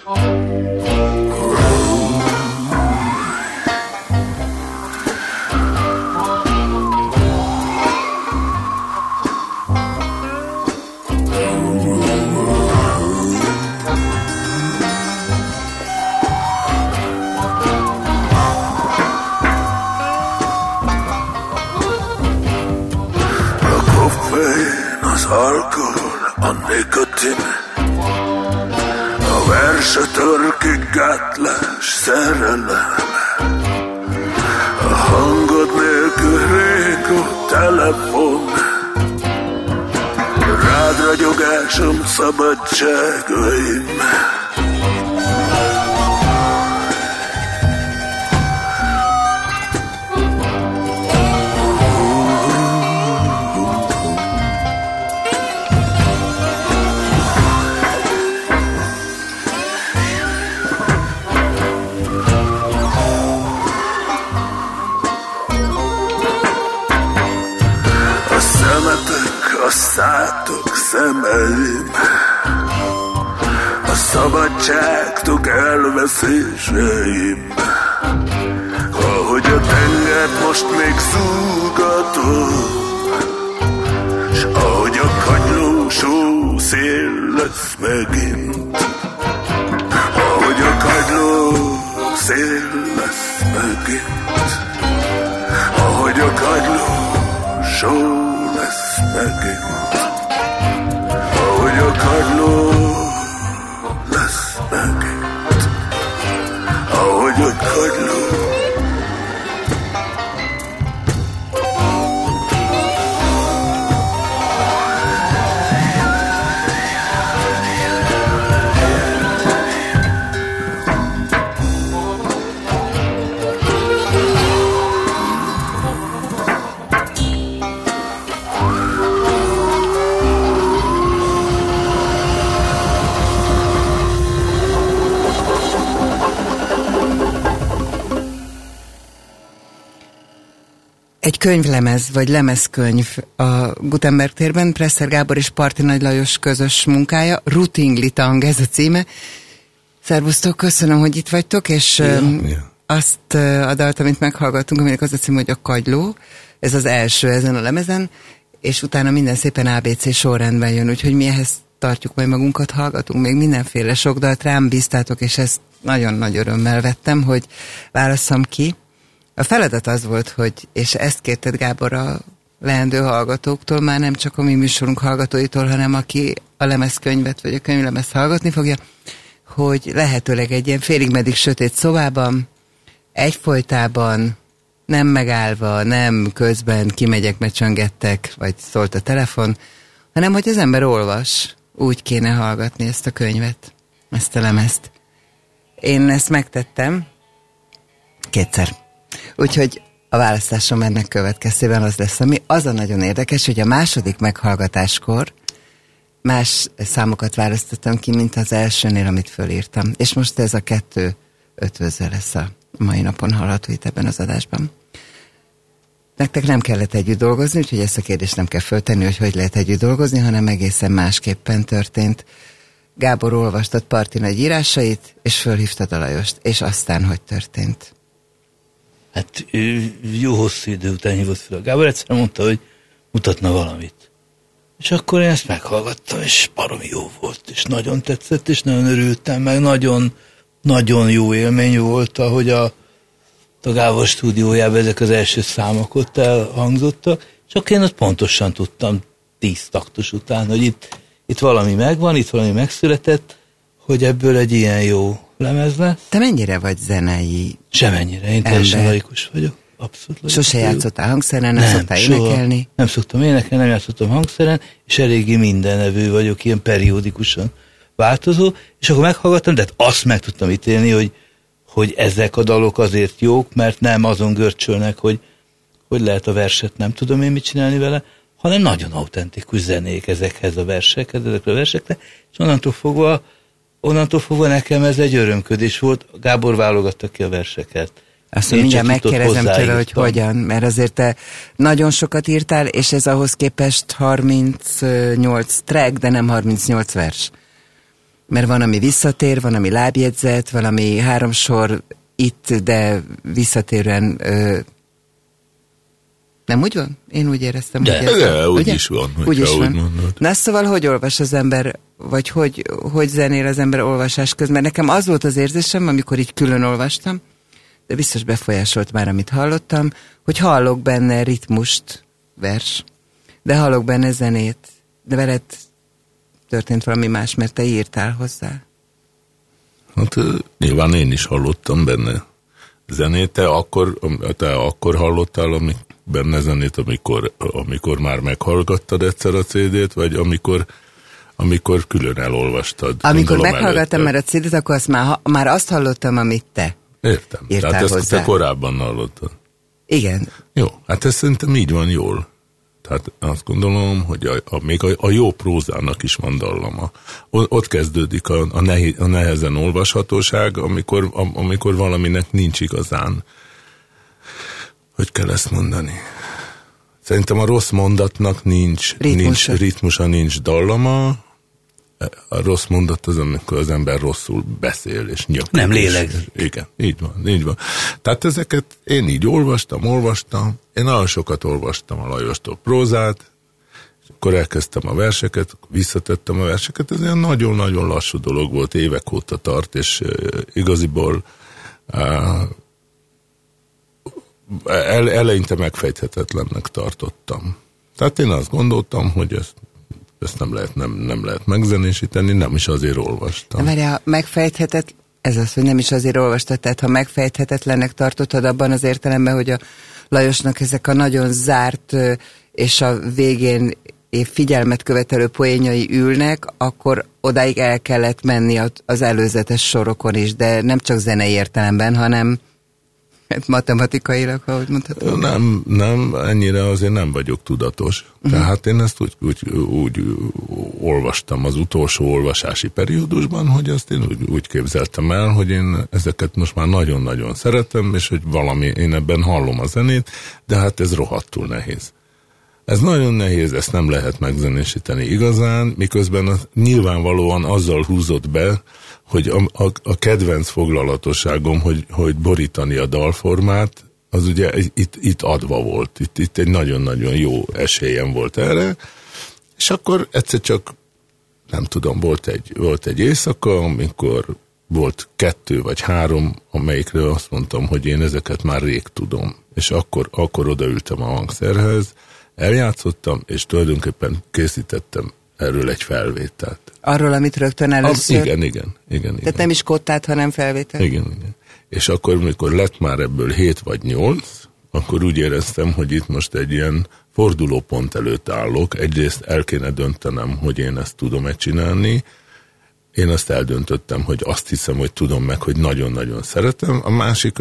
A nikotin, a versetörkig gátlás szerelem, a hangod nélkül régó telefon, rád ragyogásom, szabadságaim. A szátok szemeim, a szabadságtok elveszéseim, ahogy a tengert most még szúgatom, s ahogy a kagylós szél lesz megint, ahogy a kagylós szél lesz megint, ahogy a kagylós lesz megint, ahogy a kagyló lesz megint, ahogy a kagyló. Egy könyvlemez, vagy lemezkönyv a Gutenberg térben, Presser Gábor és Parti Nagy Lajos közös munkája, Rutingli Tang ez a címe. Szervusztok, köszönöm, hogy itt vagytok, és azt a dalt, amit meghallgattunk, aminek az a cím, hogy a Kagyló, ez az első ezen a lemezen, és utána minden szépen ABC sorrendben jön, úgyhogy mi ehhez tartjuk majd magunkat, hallgatunk, még mindenféle sok dalt rám bíztátok, és ezt nagyon nagy örömmel vettem, hogy válasszam ki. A feladat az volt, hogy, és ezt kérted Gábor a leendő hallgatóktól, már nem csak a mi műsorunk hallgatóitól, hanem aki a lemezkönyvet vagy a könyvlemezt hallgatni fogja, hogy lehetőleg egy ilyen félig meddig sötét szobában, egyfolytában, nem megállva, nem közben kimegyek, mert csöngettek, vagy szólt a telefon, hanem hogy az ember olvas, úgy kéne hallgatni ezt a könyvet, ezt a lemezt. Én ezt megtettem kétszer. Úgyhogy a választásom ennek következtében az lesz, ami az a nagyon érdekes, hogy a második meghallgatáskor más számokat választottam ki, mint az elsőnél, amit fölírtam. És most ez a 2 ötvöző lesz a mai napon hallható itt ebben az adásban. Nektek nem kellett együtt dolgozni, úgyhogy ezt a kérdést nem kell föltenni, hogy lehet együtt dolgozni, hanem egészen másképpen történt. Gábor, olvastad Parti Nagy írásait, és fölhívtad a Lajost, és aztán hogy történt? Hát jó hosszú idő után hívott fel a Gábor, egyszer mondta, hogy mutatna valamit. És akkor én ezt meghallgattam, és baromi jó volt, és nagyon tetszett, és nagyon örültem, meg nagyon, nagyon jó élmény volt, ahogy a Gábor stúdiójában ezek az első számok ott elhangzottak, csak én ott pontosan tudtam 10 taktus után, hogy itt valami megvan, itt valami megszületett, hogy ebből egy ilyen jó lemez lesz. Te mennyire vagy zenei? Semennyire, én teljesen laikus vagyok. Abszolút. Sose játszottál hangszeren, nem szoktál énekelni? Nem szoktam énekelni, nem játszottam hangszeren, és eléggé mindenevő vagyok, ilyen periódikusan változó, és akkor meghallgattam, de azt meg tudtam ítélni, hogy ezek a dalok azért jók, mert nem azon görcsölnek, hogy lehet a verset, nem tudom én mit csinálni vele, hanem nagyon autentikus zenék ezekhez a versekhez, ezekre a versekre, és onnantól fogva nekem ez egy örömködés volt. Gábor válogatta ki a verseket. Azt mindjárt megkérdezem tőle, hogy hogyan, mert azért te nagyon sokat írtál, és ez ahhoz képest 38 track, de nem 38 vers. Mert van, ami visszatér, van, ami lábjegyzet, van, ami 3 sor itt, de visszatérően... Nem úgy van? Én úgy éreztem. De úgy is van. Úgy is van. Na szóval, hogy olvas az ember, vagy hogy zenél az ember olvasás közben? Mert nekem az volt az érzésem, amikor így külön olvastam, de biztos befolyásolt már, amit hallottam, hogy hallok benne ritmust, vers, de hallok benne zenét, de veled történt valami más, mert te írtál hozzá. Hát nyilván én is hallottam benne zenét. Te akkor hallottál benne zenét, amikor már meghallgattad egyszer a CD-t, vagy amikor külön elolvastad? Amikor meghallgattam már a CD-t, akkor már azt hallottam, amit te értem. írtál tehát hozzá. ezt te korábban hallottad. Igen. Jó, hát ez szerintem így van jól. Tehát azt gondolom, hogy még a jó prózának is van dallama. Ott kezdődik a nehezen olvashatóság, amikor valaminek nincs igazán, hogy kell ezt mondani. Szerintem a rossz mondatnak nincs ritmusa, nincs dallama. A rossz mondat az, amikor az ember rosszul beszél és nyökik. Nem lélegzik. Igen, így van. Tehát ezeket én így olvastam. Én nagyon sokat olvastam a Lajostól prózát, és akkor elkezdtem a verseket, visszatettem a verseket. Ez olyan nagyon-nagyon lassú dolog volt, évek óta tart, és igaziból eleinte megfejthetetlennek tartottam. Tehát én azt gondoltam, hogy ezt nem lehet megzenésíteni, nem is azért olvastam. Várjál, ez az, hogy nem is azért olvastad, tehát ha megfejthetetlennek tartottad abban az értelemben, hogy a Lajosnak ezek a nagyon zárt és a végén figyelmet követelő poénjai ülnek, akkor odáig el kellett menni az előzetes sorokon is, de nem csak zenei értelemben, hanem matematikailag, ahogy mondhatom. Nem, ennyire azért nem vagyok tudatos. Tehát én ezt úgy olvastam az utolsó olvasási periódusban, hogy azt én úgy képzeltem el, hogy én ezeket most már nagyon-nagyon szeretem, és hogy én ebben hallom a zenét, de hát ez rohadtul nehéz. Ez nagyon nehéz, ezt nem lehet megzenésíteni igazán, miközben nyilvánvalóan azzal húzott be, hogy a kedvenc foglalatosságom, hogy borítani a dalformát, az ugye itt adva volt. Itt egy nagyon-nagyon jó esélyem volt erre, és akkor egyszer csak, nem tudom, volt egy éjszaka, amikor volt 2 vagy 3, amelyikről azt mondtam, hogy én ezeket már rég tudom. És akkor odaültem a hangszerhez, eljátszottam, és tulajdonképpen készítettem erről egy felvételt. Arról, amit rögtön először? Igen. Tehát nem is kottát, hanem felvétel? Igen. És akkor, amikor lett már ebből 7 vagy 8, akkor úgy éreztem, hogy itt most egy ilyen fordulópont előtt állok. Egyrészt el kéne döntenem, hogy én ezt tudom-e csinálni. Én azt eldöntöttem, hogy azt hiszem, hogy tudom meg, hogy nagyon-nagyon szeretem. A másik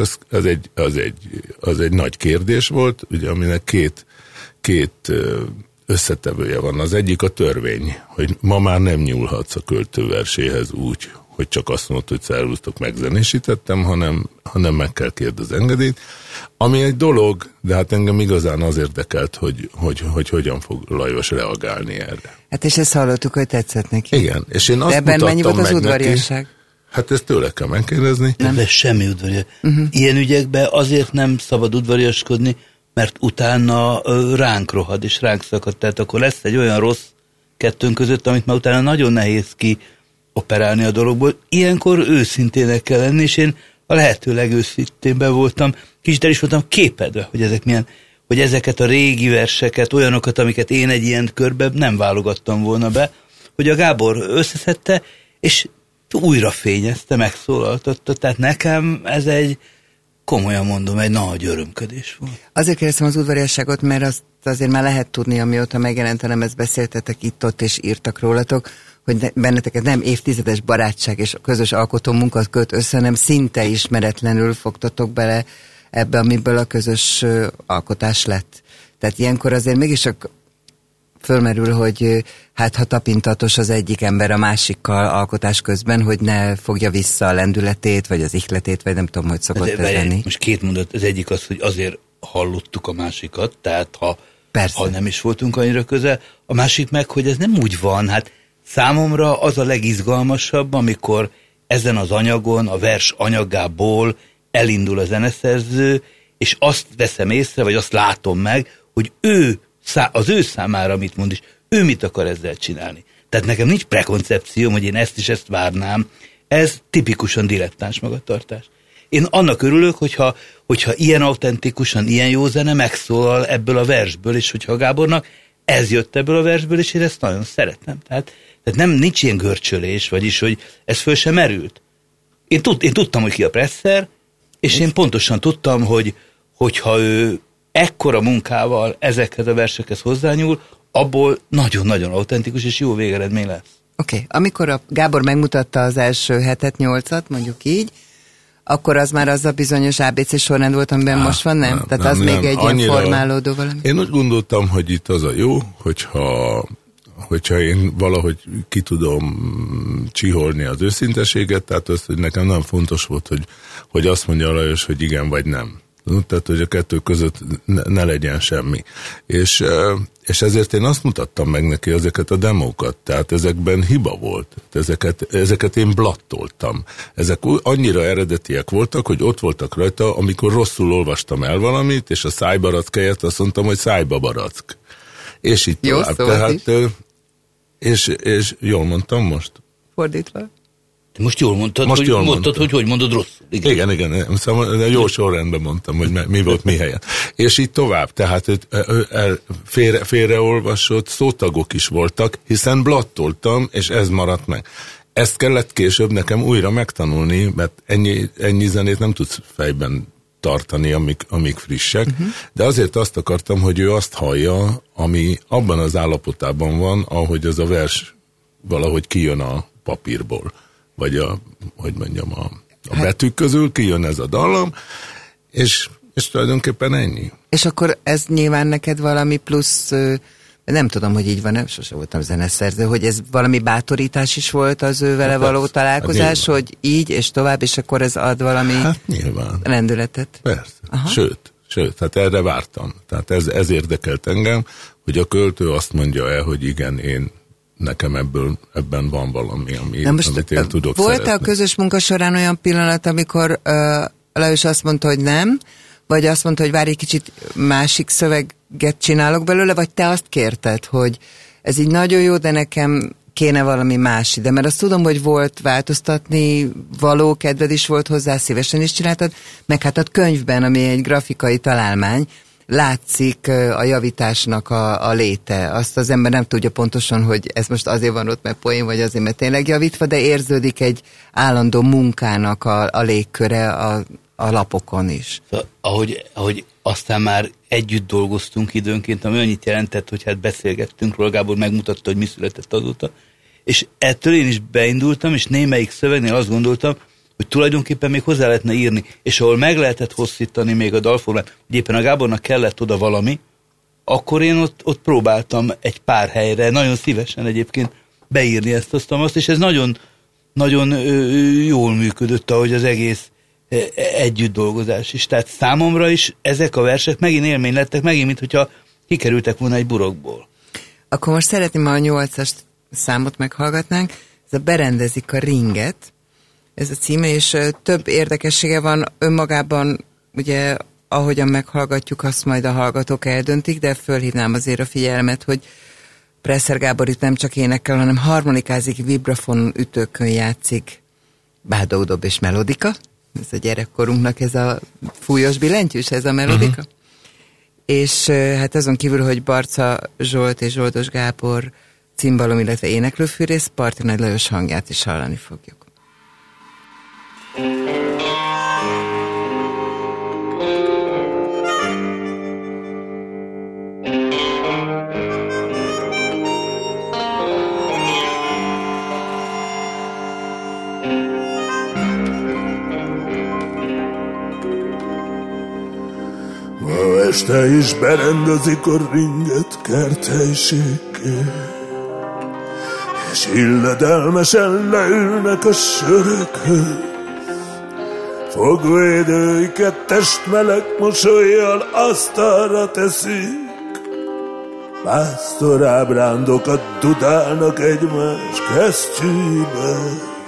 az egy nagy kérdés volt, ugye, aminek két összetevője van. Az egyik a törvény, hogy ma már nem nyúlhatsz a költőverséhez úgy, hogy csak azt mondod, hogy szervusztok, megzenésítettem, hanem meg kell kérdezni az engedélyt. Ami egy dolog, de hát engem igazán az érdekelt, hogy hogyan fog Lajos reagálni erre. Hát és ezt hallottuk, hogy tetszett neki. Igen, és én azt de ebben mennyi volt az udvariasság? Neki, hát ezt tőle kell megkérdezni. Nem, de semmi udvarias. Ilyen ügyekben azért nem szabad udvariaskodni, mert utána ránk rohad, és ránk szakad. Tehát akkor lesz egy olyan rossz kettőnk között, amit már utána nagyon nehéz operálni a dologból. Ilyenkor őszintének kell lenni, és én a lehető legőszintébben voltam. Kicsit el is voltam képedve, hogy ezek milyen, hogy ezeket a régi verseket, olyanokat, amiket én egy ilyen körben nem válogattam volna be, hogy a Gábor összeszedte, és újra fényezte, megszólaltatta. Tehát nekem ez egy, komolyan mondom, egy nagy örömködés volt. Azért kérdeztem az udvariasságot, mert azt azért már lehet tudni, amióta megjelent a lemez, beszéltetek itt-ott és írtak rólatok, hogy benneteket nem évtizedes barátság és közös alkotó munkat köt össze, hanem szinte ismeretlenül fogtatok bele ebbe, amiből a közös alkotás lett. Tehát ilyenkor azért mégis csak fölmerül, hogy hát ha tapintatos az egyik ember a másikkal alkotás közben, hogy ne fogja vissza a lendületét, vagy az ihletét, vagy nem tudom, hogy szokott ez lenni. Most 2 mondat, az egyik az, hogy azért hallottuk a másikat, tehát ha nem is voltunk annyira közel, a másik meg, hogy ez nem úgy van, hát számomra az a legizgalmasabb, amikor ezen az anyagon, a vers anyagából elindul a zeneszerző, és azt veszem észre, vagy azt látom meg, hogy az ő számára mit mond, és ő mit akar ezzel csinálni. Tehát nekem nincs prekoncepcióm, hogy én ezt is ezt várnám. Ez tipikusan dilettáns magatartás. Én annak örülök, hogyha ilyen autentikusan, ilyen jó zene megszólal ebből a versből, és hogyha a Gábornak ez jött ebből a versből, és én ezt nagyon szeretem. Tehát nincs ilyen görcsölés, vagyis, hogy ez föl sem merült. Én tudtam, hogy ki a Presser, és én pontosan tudtam, hogyha ő ekkora munkával ezekhez a versekhez hozzányúl, abból nagyon-nagyon autentikus és jó végeredmény lesz. Oké. Amikor a Gábor megmutatta az első 7-8-at, mondjuk így, akkor az már az a bizonyos ABC sorrend volt, amiben most van, nem? Tehát az még egy ilyen formálódó valami. Én úgy gondoltam, hogy itt az a jó, hogyha én valahogy ki tudom csiholni az őszinteséget, tehát az, hogy nekem nem fontos volt, hogy azt mondja Lajos, hogy igen vagy nem. Tehát, hogy a kettő között ne legyen semmi. És ezért én azt mutattam meg neki, ezeket a demókat, tehát ezekben hiba volt. Ezeket én blattoltam. Ezek annyira eredetiek voltak, hogy ott voltak rajta, amikor rosszul olvastam el valamit, és a szájbarack helyett azt mondtam, hogy szájbabarack. És így jó, tovább. Tehát, és jól mondtam most? Fordítva. Most jól mondtad, hogy mondod rosszul. Igen. Szóval jó sorrendben mondtam, hogy mi volt mi helyen. És így tovább. Tehát félreolvasott szótagok is voltak, hiszen blattoltam, és ez maradt meg. Ezt kellett később nekem újra megtanulni, mert ennyi zenét nem tudsz fejben tartani, amik frissek, de azért azt akartam, hogy ő azt hallja, ami abban az állapotában van, ahogy az a vers valahogy kijön a papírból, vagy a betűk közül kijön ez a dallam, és tulajdonképpen ennyi. És akkor ez nyilván neked valami plusz, nem tudom, hogy így van, sose voltam zeneszerző, hogy ez valami bátorítás is volt az ő vele való találkozás, hogy így és tovább, és akkor ez ad valami rendületet. Persze. Aha. Sőt, hát erre vártam. Tehát ez érdekelt engem, hogy a költő azt mondja el, hogy igen, nekem ebben van valami, amit én tudok volt-e szeretni. a közös munka során olyan pillanat, amikor Lajos azt mondta, hogy nem, vagy azt mondta, hogy várj egy kicsit, másik szöveget csinálok belőle, vagy te azt kérted, hogy ez így nagyon jó, de nekem kéne valami más ide, mert azt tudom, hogy volt változtatni való, kedved is volt hozzá, szívesen is csináltad, meg hát a könyvben, ami egy grafikai találmány, látszik a javításnak a léte. Azt az ember nem tudja pontosan, hogy ez most azért van ott, mert poén, vagy azért, mert tényleg javítva, de érződik egy állandó munkának a légköre a lapokon is. Szóval, ahogy aztán már együtt dolgoztunk időnként, ami annyit jelentett, hogy hát beszélgettünk róla, Gábor megmutatta, hogy mi született azóta, és ettől én is beindultam, és némelyik szövegnél azt gondoltam, hogy tulajdonképpen még hozzá lehetne írni, és ahol meg lehetett hosszítani még a dalformát, hogy éppen a Gábornak kellett oda valami, akkor én ott próbáltam egy pár helyre, nagyon szívesen egyébként beírni ezt, és ez nagyon, nagyon jól működött, ahogy az egész együtt dolgozás is. Tehát számomra is ezek a versek megint élmény lettek, megint, mint hogyha kikerültek volna egy burokból. Akkor most szeretném, a 8-as számot meghallgatnánk. Ez a Berendezik a ringet, ez a címe, és több érdekessége van önmagában, ugye ahogyan meghallgatjuk, azt majd a hallgatók eldöntik, de fölhívnám azért a figyelmet, hogy Presser Gábor itt nem csak énekel, hanem harmonikázik, vibrafon ütőkön játszik, bádó-dob és melodika. Ez a gyerekkorunknak ez a fújós billentyűs, ez a melodika. És hát azon kívül, hogy Barca Zsolt és Zsoldos Gábor cimbalom, illetve éneklőfűrész, Parti Lajos hangját is hallani fogjuk. Ma este is berendezik a ringet kerthelyiségké, és illedelmesen leülnek a sörökhöz. Fogvédőiket testmeleg mosollyal asztalra teszik, pásztorábrándokat dudálnak egymás kesztyűbe.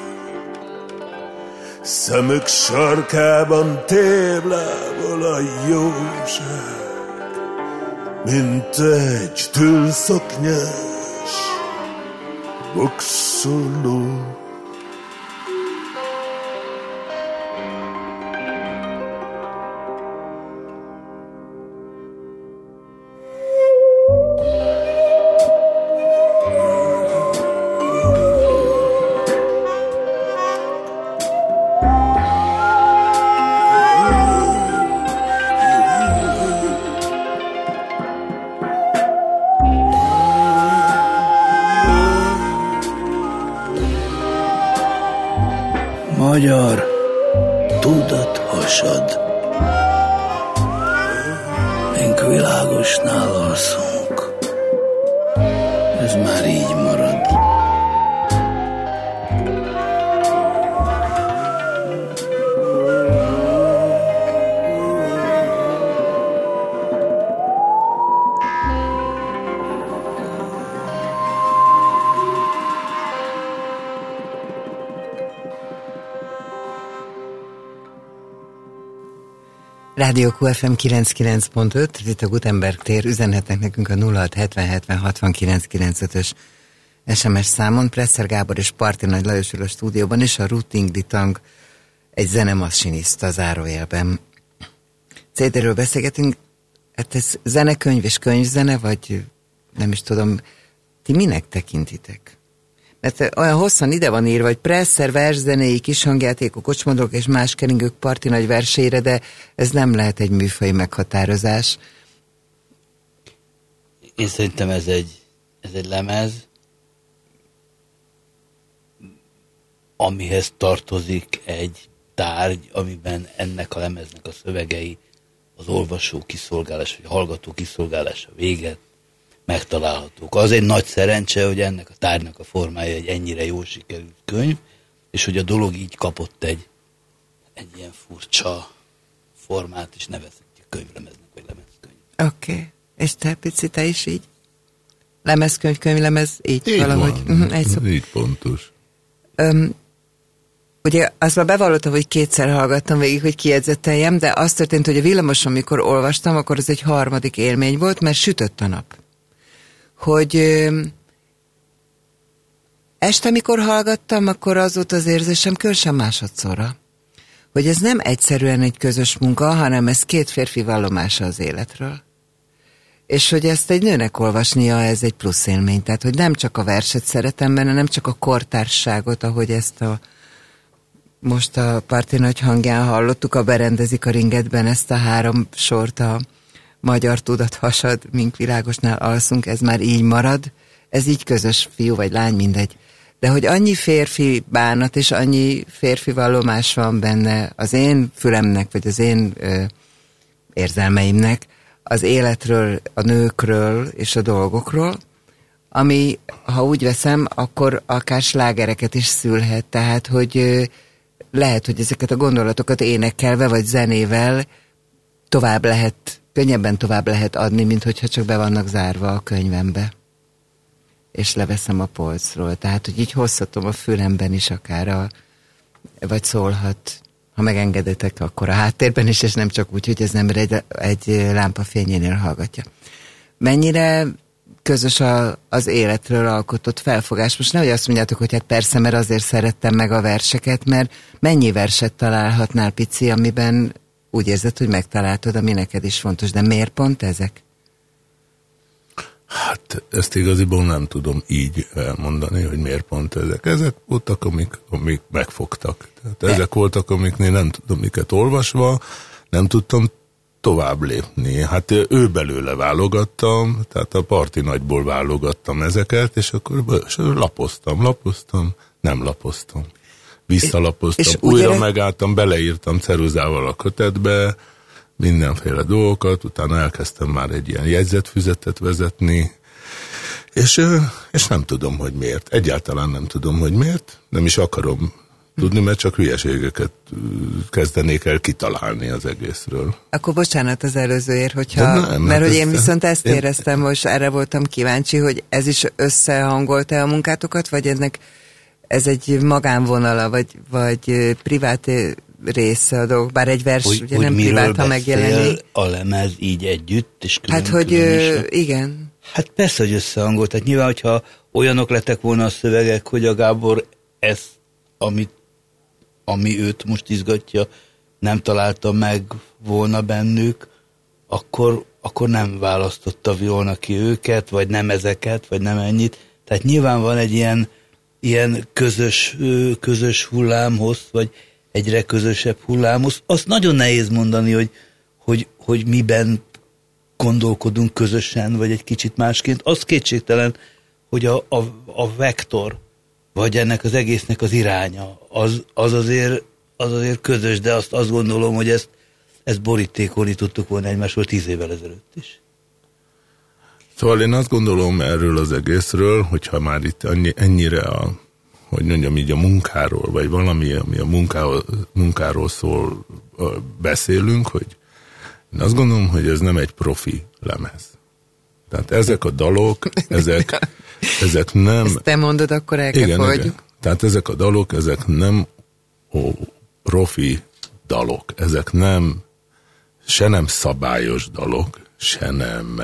Szemük sarkában téblával a jóság, mint egy tülszoknyás boxoló. Magyar tudathasad, mink világosnál alszunk, ez már így marad. Rádió QFM 99.5, itt a Gutenberg tér, üzenhetnek nekünk a 0670609995-ös SMS számon. Presser Gábor és Parti Nagy Lajos ül a stúdióban, és a Routing Litang egy zenemassinista zárójelben. CD-ről beszélgetünk, hát ez zenekönyv és könyvzene, vagy nem is tudom, ti minek tekintitek? Mert olyan hosszan ide van írva, hogy Presser verszenéi, kishangjátékok, kocsmodrok és más keringők Parti Nagy verseire, de ez nem lehet egy műfai meghatározás. Én szerintem ez egy lemez, amihez tartozik egy tárgy, amiben ennek a lemeznek a szövegei, az olvasó kiszolgálása, vagy hallgató kiszolgálása véget megtalálhatók. Az egy nagy szerencse, hogy ennek a tárgynak a formája egy ennyire jól sikerült könyv, és hogy a dolog így kapott egy ilyen furcsa formát, és nevezhetjük könyvlemeznek, vagy lemezkönyv. Oké. És te, Pici, te is így? Lemezkönyv, könyvlemez, így valahogy? Így pontos. Ugye azt már bevallottam, hogy kétszer hallgattam végig, hogy kijegyzetteljem, de az történt, hogy a villamoson, amikor olvastam, akkor az egy harmadik élmény volt, mert sütött a nap. Hogy este, amikor hallgattam, akkor az volt az érzésem különösen másodszorra, hogy ez nem egyszerűen egy közös munka, hanem ez két férfi vallomása az életről. És hogy ezt egy nőnek olvasnia, ez egy plusz élmény. Tehát, hogy nem csak a verset szeretem benne, nem csak a kortársságot, ahogy ezt most a Parti Nagy hangján hallottuk, a Berendezik a ringetben ezt a 3 sort, a magyar tudathasad, mink világosnál alszunk, ez már így marad, ez így közös, fiú vagy lány, mindegy. De hogy annyi férfi bánat és annyi férfi vallomás van benne az én fülemnek, vagy az én érzelmeimnek, az életről, a nőkről és a dolgokról, ami, ha úgy veszem, akkor akár slágereket is szülhet, tehát, hogy lehet, hogy ezeket a gondolatokat énekelve vagy zenével könnyebben tovább lehet adni, mint hogyha csak be vannak zárva a könyvembe. És leveszem a polcról. Tehát, hogy így hozhatom a fülemben is akár, vagy szólhat, ha megengedetek, akkor a háttérben is, és nem csak úgy, hogy az ember egy lámpa fényénél hallgatja. Mennyire közös az életről alkotott felfogás? Most nehogy azt mondjátok, hogy hát persze, mert azért szerettem meg a verseket, mert mennyi verset találhatnál, Pici, amiben úgy érzed, hogy megtaláltad, ami neked is fontos, de miért pont ezek? Hát ezt igaziból nem tudom így elmondani, hogy miért pont ezek. Ezek voltak, amik megfogtak. Tehát ezek voltak, amiknél nem tudom, miket olvasva, nem tudtam tovább lépni. Hát ő belőle válogattam, tehát a Parti Nagyból válogattam ezeket, és akkor lapoztam, nem lapoztam. Visszalapoztam, és újra megálltam, beleírtam ceruzával a kötetbe, mindenféle dolgokat, utána elkezdtem már egy ilyen jegyzetfüzetet vezetni, és nem tudom, hogy miért. Egyáltalán nem tudom, hogy miért. Nem is akarom tudni, mert csak hülyeségeket kezdenék el kitalálni az egészről. Akkor bocsánat az előzőért, hogyha, mert hogy én viszont ezt éreztem, most erre voltam kíváncsi, hogy ez is összehangolta a munkátokat, vagy ez egy magánvonala, vagy privát része a dolog, bár egy vers hogy, ugye nem privát, ha megjelenik. A lemez így együtt, és külön. Hát, hogy igen. Hát persze, hogy összehangolt. Tehát nyilván, hogyha olyanok lettek volna a szövegek, hogy a Gábor ezt, ami őt most izgatja, nem találta meg volna bennük, akkor nem választotta volna ki őket, vagy nem ezeket, vagy nem ennyit. Tehát nyilván van egy ilyen közös hullámhoz, vagy egyre közösebb hullámhoz. Azt nagyon nehéz mondani, hogy miben gondolkodunk közösen, vagy egy kicsit másként. Az kétségtelen, hogy a vektor, vagy ennek az egésznek az iránya, az azért közös, de azt gondolom, hogy ezt borítékolni tudtuk volna egymásról 10 évvel ezelőtt is. Szóval én azt gondolom erről az egészről, hogyha már itt ennyire hogy mondjam így a munkáról, vagy valami, ami a munkáról szól, beszélünk, hogy én azt gondolom, hogy ez nem egy profi lemez. Tehát ezek a dalok, ezek nem... Ezt te mondod, akkor el kell fogadjuk. Igen. Tehát ezek a dalok, ezek nem profi dalok. Ezek se nem szabályos dalok, se nem...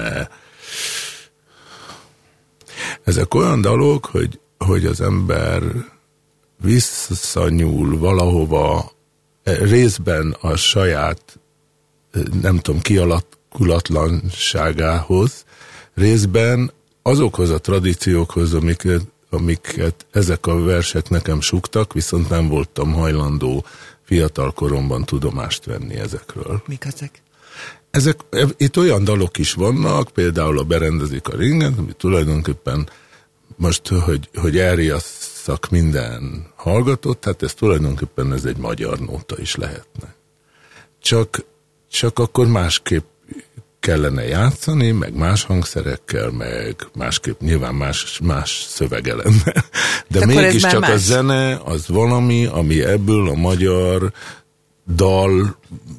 Ezek olyan dalok, hogy az ember visszanyúl valahova, részben a saját, nem tudom, kialakulatlanságához, részben azokhoz a tradíciókhoz, amiket ezek a versek nekem sugtak, viszont nem voltam hajlandó fiatal koromban tudomást venni ezekről. Mik ezek? Itt olyan dalok is vannak, például a Berendezik a ringet, ami tulajdonképpen most, hogy elriasszak minden hallgatót, tehát ez tulajdonképpen ez egy magyar nóta is lehetne. Csak akkor másképp kellene játszani, meg más hangszerekkel, meg másképp nyilván más szövege lenne. De mégiscsak a zene az valami, ami ebből a magyar dal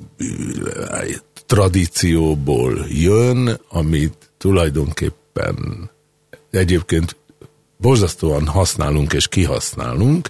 tradícióból jön, amit tulajdonképpen egyébként borzasztóan használunk és kihasználunk,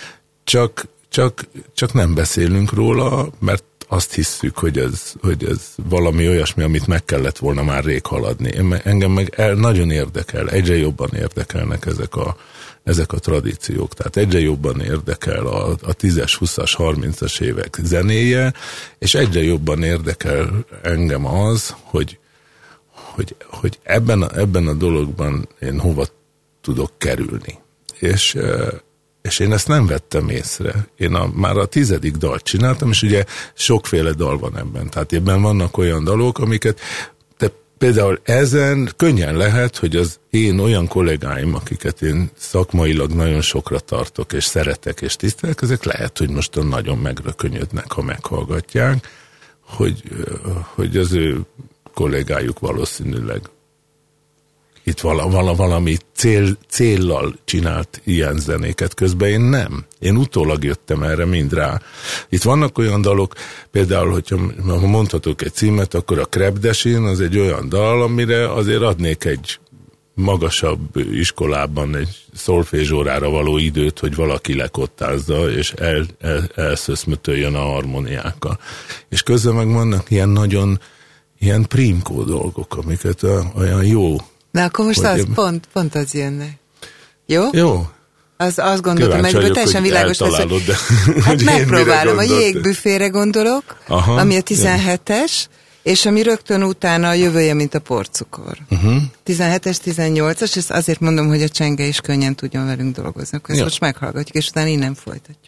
csak nem beszélünk róla, mert azt hisszük, hogy ez valami olyasmi, amit meg kellett volna már rég haladni. Engem meg nagyon érdekel, egyre jobban érdekelnek ezek a tradíciók. Tehát egyre jobban érdekel a 10-es, 20-as, 30-as évek zenéje, és egyre jobban érdekel engem az, hogy ebben a dologban én hova tudok kerülni. És én ezt nem vettem észre. Én már a 10. dalt csináltam, és ugye sokféle dal van ebben. Tehát ebben vannak olyan dalok, amiket például ezen könnyen lehet, hogy az én olyan kollégáim, akiket én szakmailag nagyon sokra tartok, és szeretek, és tisztelek, ezek lehet, hogy most nagyon megrökönyödnek, ha meghallgatják, hogy az ő kollégájuk valószínűleg itt valami céllal csinált ilyen zenéket, közben én nem. Én utólag jöttem erre mind rá. Itt vannak olyan dalok, például, hogyha mondhatok egy címet, akkor a Krepdesin az egy olyan dal, amire azért adnék egy magasabb iskolában egy szolfézsórára való időt, hogy valaki lekottázza, és elszöszmötöljön a harmóniákkal. És közben meg vannak ilyen nagyon ilyen prímkó dolgok, amiket olyan jó. Na akkor most pont az jönne. Jó? Jó. Azt gondoltam, hogy teljesen világos lesz. Hát megpróbálom, a jégbüfére gondolok, aha, ami a 17-es, és ami rögtön utána a Jövője, mint a porcukor. 17-es, 18-as, és azért mondom, hogy a csenge is könnyen tudjon velünk dolgozni. Akkor ezt most meghallgatjuk, és utána innen folytatjuk.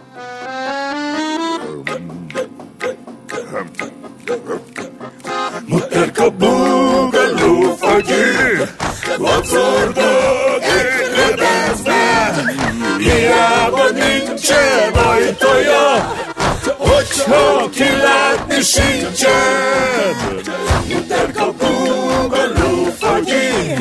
Muterka búgaló fagyi, vacordog egy redezben, hiába nincsen ajtaja, hogyha kilátni sincsen. Muterka búgaló fagyi,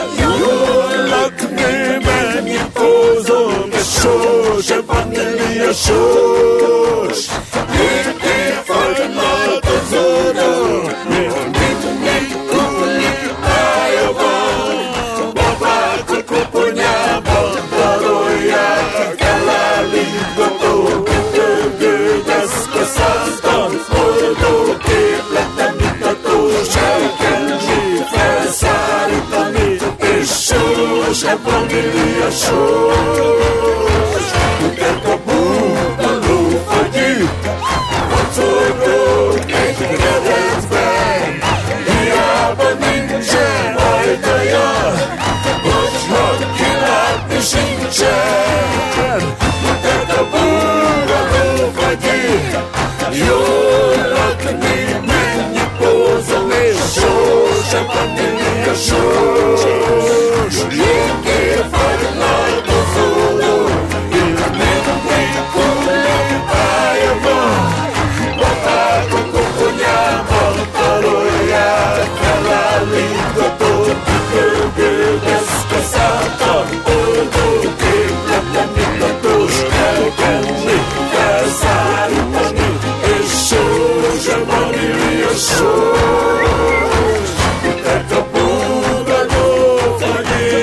jól lakni, mennyit pózom, és sose vaníliás sós, jégé fagylátozódó, mit kulipája van, babát a koponyában darolják, elállítgató, kitörgő deszkaszázban, oldó képletem mutatós, elkenni, felszárítani, és sós, a vanília sós, utánt a búba lófagyű, kocogok egy keretben, hiába nincsen ajtaja, hogyha kilátni sincsen, utánt a búba lófagyű, jól lakni, mennyi pózol, és sós, a vanília sós, jégé fagylátozódó, mindig kulipája van, babák a koponyában tarolják, elállítgató, kitörgő deszkaszáltal, oldó képletem mutatós, elkenni, felszárítani, és sós, a vanília sós, utánt a búgadó fagyé.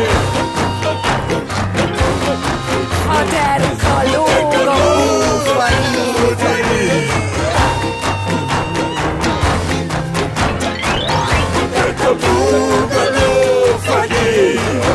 A terka lóg a búfagyé. Utánt a búgadó fagyé.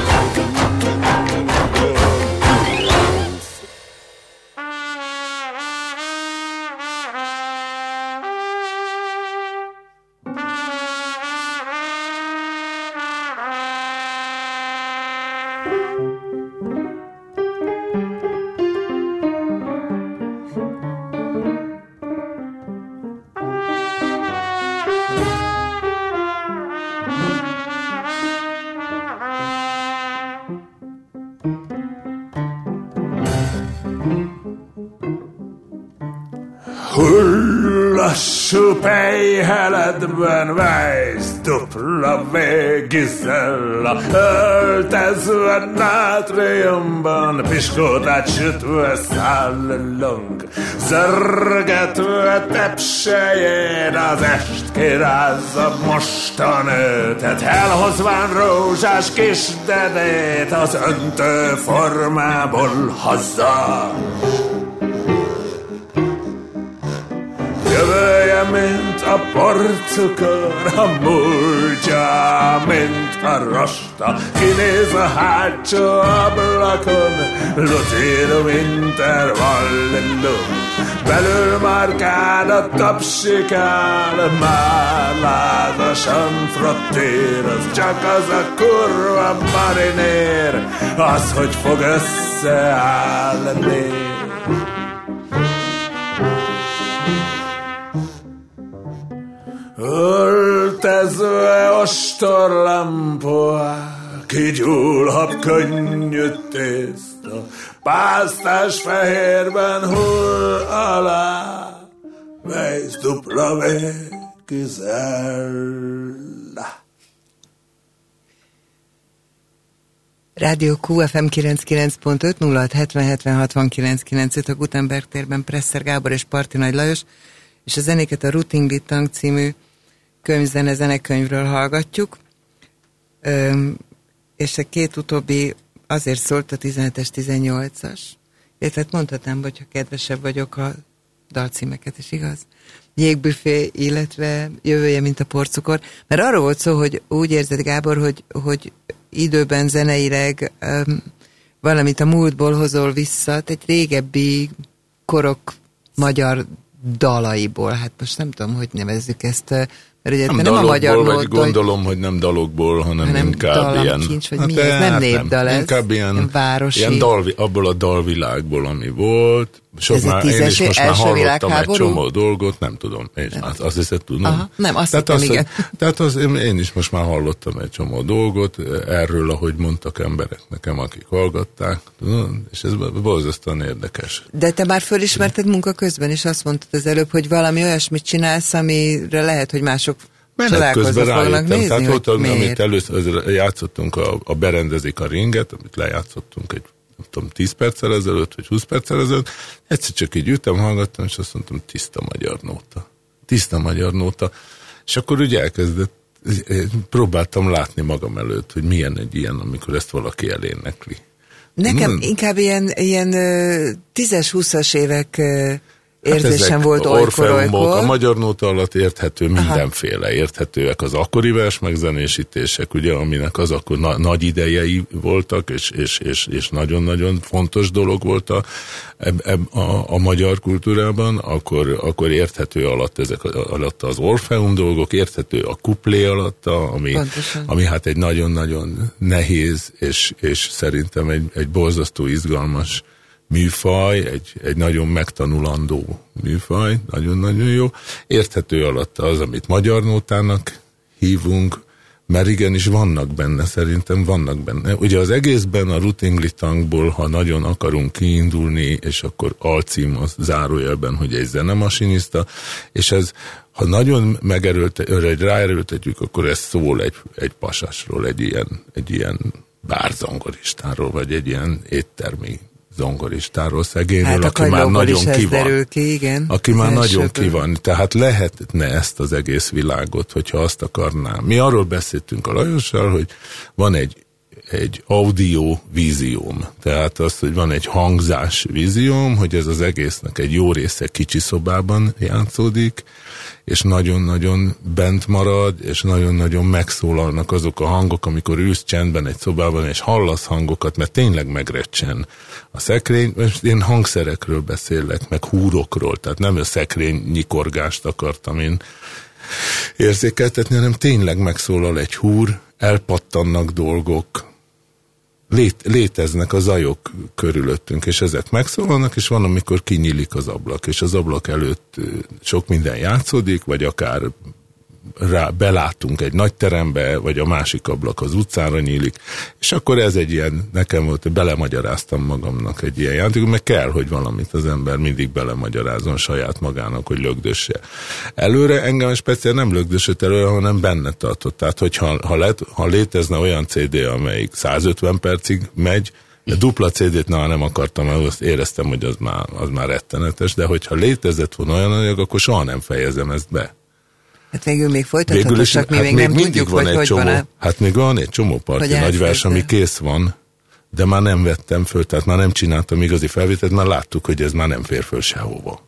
Lassú pejheletben vejsz, dupla végizella, öltezve nátriumban, piskótát sütve szállunk, zörgetve tepsején az est kirázza mostan őtet, elhozván rózsás kis dedét az öntő formából haza. Jövője, mint a porcukor, a múltja, mint a rosta, kinéz a hátsó ablakon, lutinum intervallum, belül márkád a tapsikál, már lázasan frottíroz, csak az a kurva marinér, az, hogy fog összeállni. Öltezve ostorlampóák, kigyúlhat könnyű tészta, pásztás fehérben hull alá, vejsz dupla végizella. Rádió QFM 99.5 0670 a Gutenberg térben Presser Gábor és Parti Nagy Lajos, és a zenéket a Routing Litang című zenekönyvről hallgatjuk, és a két utóbbi azért szólt, a 17-es, 18-as, illetve mondhatnám, hogyha kedvesebb vagyok, a dalcímeket is, igaz? Jégbüfé, illetve Jövője, mint a porcukor, mert arról volt szó, hogy úgy érzed, Gábor, hogy időben zeneileg valamit a múltból hozol vissza, egy régebbi korok magyar dalaiból, hát most nem tudom, hogy nevezzük ezt, mert ugye nem a magyar mód, gondolom, hogy nem dalokból, hanem inkább ilyen. Kincs, vagy mi ez? Nem népdal ez. Inkább ilyen városi. Ilyen abból a dalvilágból, ami volt. Én is most már hallottam egy csomó dolgot, nem tudom. Azt hiszem, tudom. Aha, nem, azt hittem, igen. Tehát én is most már hallottam egy csomó dolgot erről, ahogy mondtak emberek nekem, akik hallgatták, és ez borzasztóan érdekes. De te már fölismerted munka közben, és azt mondtad az előbb, hogy valami olyasmit csinálsz, amire lehet, hogy mások közben rájöttem. Tehát volt, amit először játszottunk, a Berendezik a ringet, amit lejátszottunk egy nem tudom, 10 perccel ezelőtt, vagy 20 perccel ezelőtt, egyszer csak így ültem, hallgattam, és azt mondtam, tiszta magyar nóta. Tiszta magyar nóta. És akkor ugye próbáltam látni magam előtt, hogy milyen egy ilyen, amikor ezt valaki elénekli. Nekem inkább ilyen 10-20-as évek érzésem volt olykor. A magyar nóta alatt érthető mindenféle. Érthetőek az akkori vers megzenésítések, ugye, aminek az akkor nagy idejei voltak, és nagyon-nagyon fontos dolog volt a magyar kultúrában, akkor érthető ezek alatt az Orfeum dolgok, érthető a kuplé alatta, ami hát egy nagyon-nagyon nehéz, és szerintem egy borzasztó izgalmas műfaj, egy nagyon megtanulandó műfaj, nagyon-nagyon jó. Érthető alatt az, amit magyar nótának hívunk, mert igenis szerintem vannak benne. Ugye az egészben a Rutinglitangból, ha nagyon akarunk kiindulni, és akkor alcím az zárójelben, hogy egy zenemasinista, és ez, ha nagyon ráerőltetjük, akkor ez szól egy pasasról, egy ilyen bárzongoristáról, vagy egy ilyen éttermi zongoristáról, szegényről, aki már nagyon ki van. Aki már nagyon ki van. Tehát lehetne ezt az egész világot, hogyha azt akarnám. Mi arról beszéltünk a Lajossal, hogy van egy audio vízióm. Tehát az, hogy van egy hangzás vízióm, hogy ez az egésznek egy jó része kicsi szobában játszódik, és nagyon-nagyon bent marad, és nagyon-nagyon megszólalnak azok a hangok, amikor ülsz csendben egy szobában, és hallasz hangokat, mert tényleg megrecsen a szekrény. Most én hangszerekről beszélek, meg húrokról, tehát nem a szekrény nyikorgást akartam én érzékeltetni, hanem tényleg megszólal egy húr, elpattannak dolgok, léteznek a zajok körülöttünk, és ezek megszólalnak, és van, amikor kinyílik az ablak, és az ablak előtt sok minden játszódik, vagy akár belátunk egy nagy terembe, vagy a másik ablak az utcára nyílik, és akkor ez egy ilyen, nekem volt, belemagyaráztam magamnak egy ilyen játék, meg kell, hogy valamit az ember mindig belemagyarázon saját magának, hogy lögdösse. Előre engem speciál nem lögdösött előre, hanem benne tartott. Tehát, ha létezne olyan CD, amelyik 150 percig megy, de dupla CD-t nem akartam, mert azt éreztem, hogy az már rettenetes, de hogyha létezett volna olyan anyag, akkor soha nem fejezem ezt be. Hát végül még folytatható, csak mi még nem tudjuk, hogy van. Hát még van egy csomó parti nagyvers, ami kész van, de már nem vettem föl, tehát már nem csináltam igazi felvételt, már láttuk, hogy ez már nem fér föl sehova.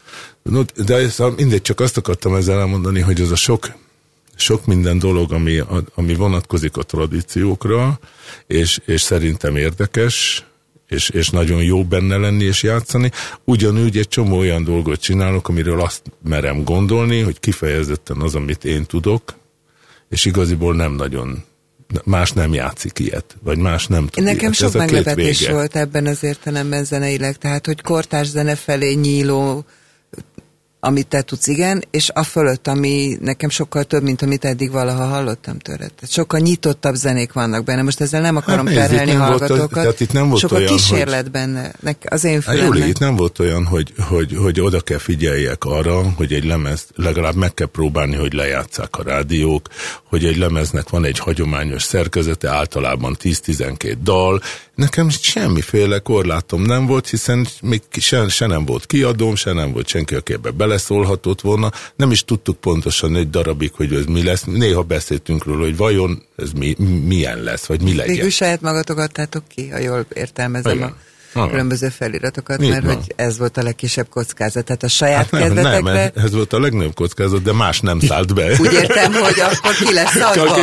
De mindegy, csak azt akartam ezzel elmondani, hogy az a sok minden dolog, ami vonatkozik a tradíciókra, és szerintem érdekes, és nagyon jó benne lenni és játszani. Ugyanúgy egy csomó olyan dolgot csinálok, amiről azt merem gondolni, hogy kifejezetten az, amit én tudok, és igaziból nem nagyon, más nem játszik ilyet, vagy más nem tud nekem ilyet. Sok meglepetés volt ebben az értelemben zeneileg, tehát, hogy kortárs zene felé nyíló, amit te tudsz, igen, és a fölött, ami nekem sokkal több, mint amit eddig valaha hallottam tőled. Sokkal nyitottabb zenék vannak benne. Most ezzel nem akarom terhelni hallgatókat. Sokkal kísérlet benne, az én fülemnek. Júli, itt nem volt olyan, hogy oda kell figyeljek arra, hogy egy lemezt legalább meg kell próbálni, hogy lejátsszák a rádiók, hogy egy lemeznek van egy hagyományos szerkezete, általában 10-12 dal. Nekem semmiféle korlátom nem volt, hiszen még se nem volt kiadóm, se nem volt senki, aki ebbe beleszólhatott volna. Nem is tudtuk pontosan egy darabig, hogy ez mi lesz. Néha beszéltünk róla, hogy vajon ez milyen lesz, vagy mi legyen. Végül saját magatok adtátok ki, ha jól értelmezem a különböző feliratokat, mert hogy ez volt a legkisebb kockázat. Tehát a saját kedvetekre... Nem, ez volt a legnagyobb kockázat, de más nem szállt be. Úgy értem, hogy akkor ki lesz adva.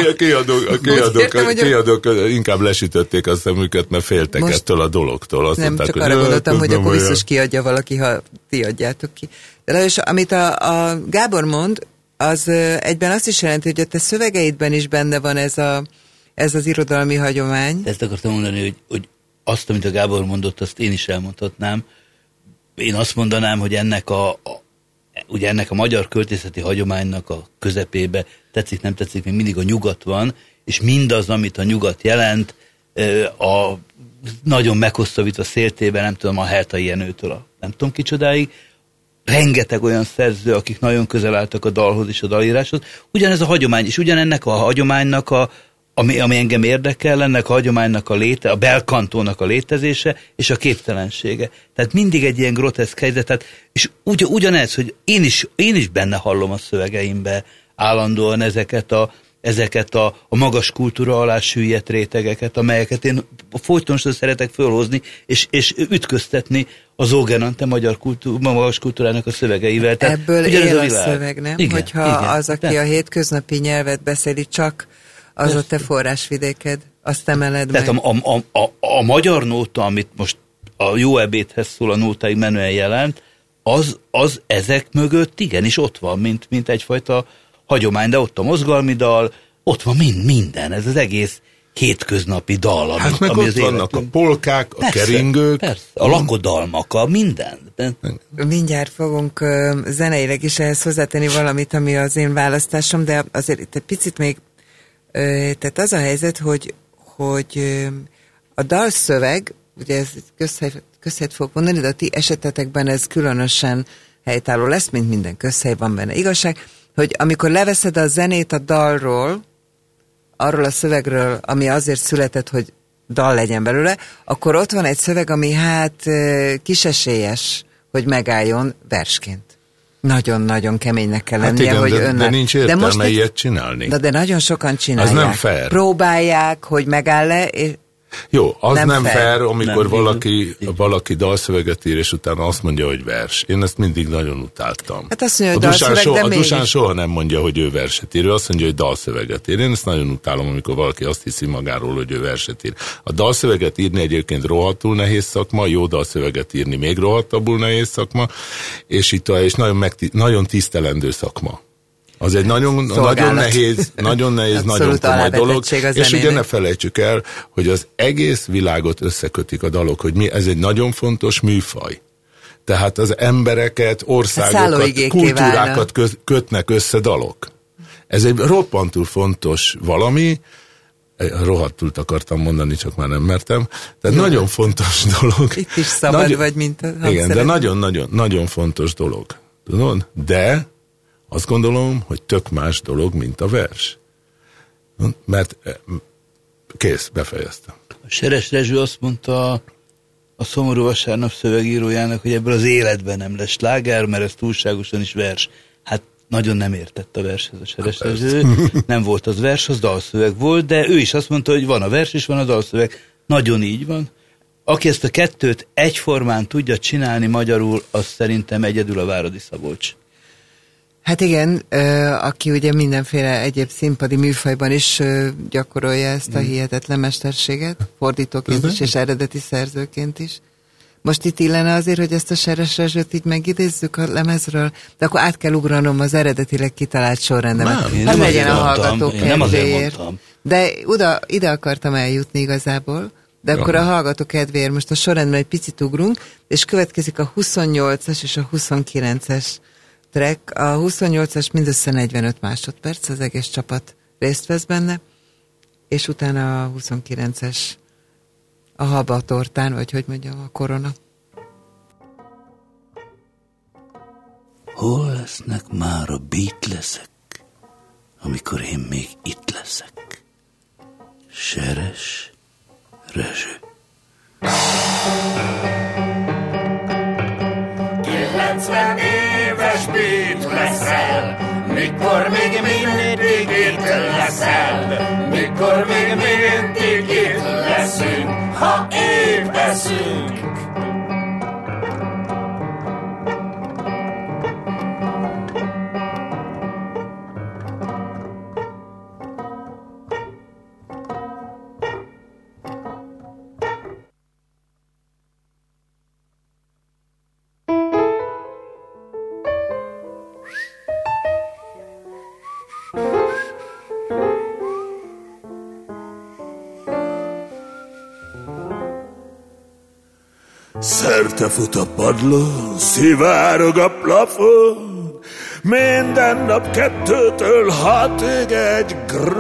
A kiadók inkább lesütötték a szemüket, mert féltek ettől a dologtól. Azt nem, mondták, csak arra gondoltam, hogy akkor biztos kiadja valaki, ha ti adjátok ki. De Lajos, amit a Gábor mond, az egyben azt is jelenti, hogy a te szövegeidben is benne van ez az irodalmi hagyomány. Ezt akartam mondani, hogy azt, amit a Gábor mondott, azt én is elmondhatnám. Én azt mondanám, hogy ennek a magyar költészeti hagyománynak a közepébe tetszik, nem tetszik, még mindig a nyugat van, és mindaz, amit a nyugat jelent, a nagyon meghosszabbítva széltében, nem tudom, a Hertai Jenőtől nem tudom kicsodáig, rengeteg olyan szerző, akik nagyon közel álltak a dalhoz és a dalíráshoz. Ugyanez a hagyomány, és ugyanennek a hagyománynak a ami engem érdekel, ennek a hagyománynak a belkantónak a létezése, és a képtelensége. Tehát mindig egy ilyen groteszk helyzet, és ugyanez, hogy én is benne hallom a szövegeimbe állandóan ezeket a magas kultúra alá süllyedt rétegeket, amelyeket én folytonosan szeretek fölhozni, és ütköztetni az Ógenante magas kultúrának a szövegeivel. Tehát ebből él a szöveg, nem? Igen, hogyha igen, az, aki a hétköznapi nyelvet beszéli, csak az a te forrásvidéked, azt emeled meg. Tehát a magyar nóta, amit most a jó ebédhez szól a nótáig menően jelent, az ezek mögött igenis ott van, mint egyfajta hagyomány, de ott a mozgalmi dal, ott van minden, ez az egész hétköznapi dal. Hát meg ott vannak a polkák, a keringők. Persze, a lakodalmak, a minden. Mindjárt fogunk zeneileg is ehhez hozzátenni valamit, ami az én választásom, de azért itt egy picit még, tehát az a helyzet, hogy a dalszöveg, ugye ez közhelyt fogok mondani, de a ti esetetekben ez különösen helytálló lesz, mint minden közhely, van benne igazság, hogy amikor leveszed a zenét a dalról, arról a szövegről, ami azért született, hogy dal legyen belőle, akkor ott van egy szöveg, ami hát kisesélyes, hogy megálljon versként. Nagyon-nagyon keménynek kell lennie, igen, hogy de nincs értelme ilyet csinálni. De nagyon sokan csinálják. Az nem fair. Próbálják, hogy megáll-e, és jó, az nem fair, amikor nem, valaki dalszöveget ír, és utána azt mondja, hogy vers. Én ezt mindig nagyon utáltam. Hát azt mondja, hogy dalszöveg, a Dusán soha nem mondja, hogy ő verset ír, ő azt mondja, hogy dalszöveget ír. Én ezt nagyon utálom, amikor valaki azt hiszi magáról, hogy ő verset ír. A dalszöveget írni egyébként rohadtul nehéz szakma, jó dalszöveget írni még rohadtabbul nehéz szakma, és itt és nagyon tisztelendő szakma. Az egy nagyon nehéz, nagyon komoly dolog, és ugye ne felejtsük el, hogy az egész világot összekötik a dalok, hogy ez egy nagyon fontos műfaj. Tehát az embereket, országokat, kultúrákat kötnek össze dalok. Ez egy roppantul fontos valami, rohadtul akartam mondani, csak már nem mertem. Tehát nagyon fontos dolog. Itt is szabad vagy, mint a hangszerek. Igen, de nagyon fontos dolog. Tudod? De azt gondolom, hogy tök más dolog, mint a vers. Mert kész, befejeztem. A Seres Rezső azt mondta a Szomorú Vasárnap szövegírójának, hogy ebből az életben nem lesz sláger, mert ez túlságosan is vers. Hát nagyon nem értett a vershez a Seres Rezső. Nem volt az vers, az dalszöveg volt, de ő is azt mondta, hogy van a vers és van a dalszöveg. Nagyon így van. Aki ezt a kettőt egyformán tudja csinálni magyarul, az szerintem egyedül a Váradi Szabolcs. Hát igen, aki ugye mindenféle egyéb színpadi műfajban is gyakorolja ezt a hihetetlen mesterséget, fordítóként is és eredeti szerzőként is. Most itt illene azért, hogy ezt a Seres Rezsőt így megidézzük a lemezről, de akkor át kell ugranom az eredetileg kitalált sorrendemet. Nem legyen a hallgató nem azért mondtam. De ide akartam eljutni igazából, de akkor a hallgató kedvéért most a sorrendben egy picit ugrunk, és következik a 28-as és a 29-es track. A 28-as mindössze 45 másodperc, az egész csapat részt vesz benne, és utána a 29-es a haba a tortán, vagy hogy mondjam, a korona. Hol lesznek már a Beatlesek, amikor én még itt leszek? Seres Rezső. 90 éves Beat leszel, mikor még mindig itt leszel, mikor még mindig itt leszünk, ha épp eszünk. Szerte fut a padlón, szivárog a plafon, minden nap 2-től 6-ig egy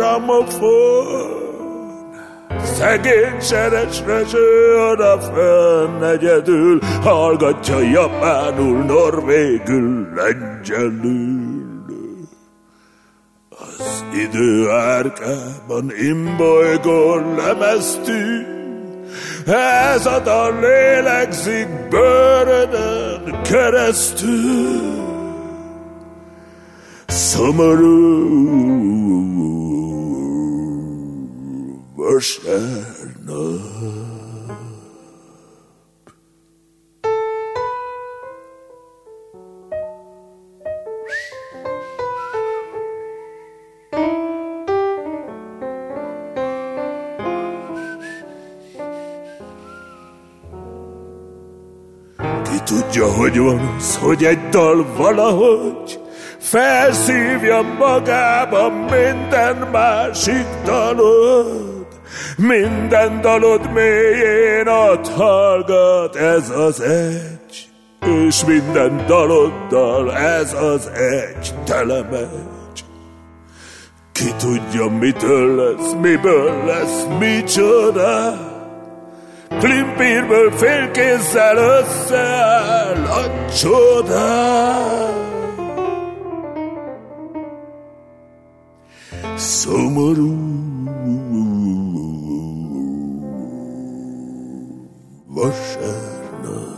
gramofon. Szegény Seres Rezső odafönn egyedül, hallgatja japánul, norvégül, lengyelül. Az idő árkában imbolygón lemeztű, ez a dal lélegzik bőrödön keresztül. Szomorú vasárnap. Ki tudja, hogy van az, hogy egy dal valahogy felszívja magában minden másik dalod. Minden dalod mélyén ott hallgat ez az egy, és minden daloddal ez az egy telemegy. Ki tudja, mitől lesz, miből lesz, micsoda. Klimpirből félkézzel összeáll a csoda. Szomorú vasárnap.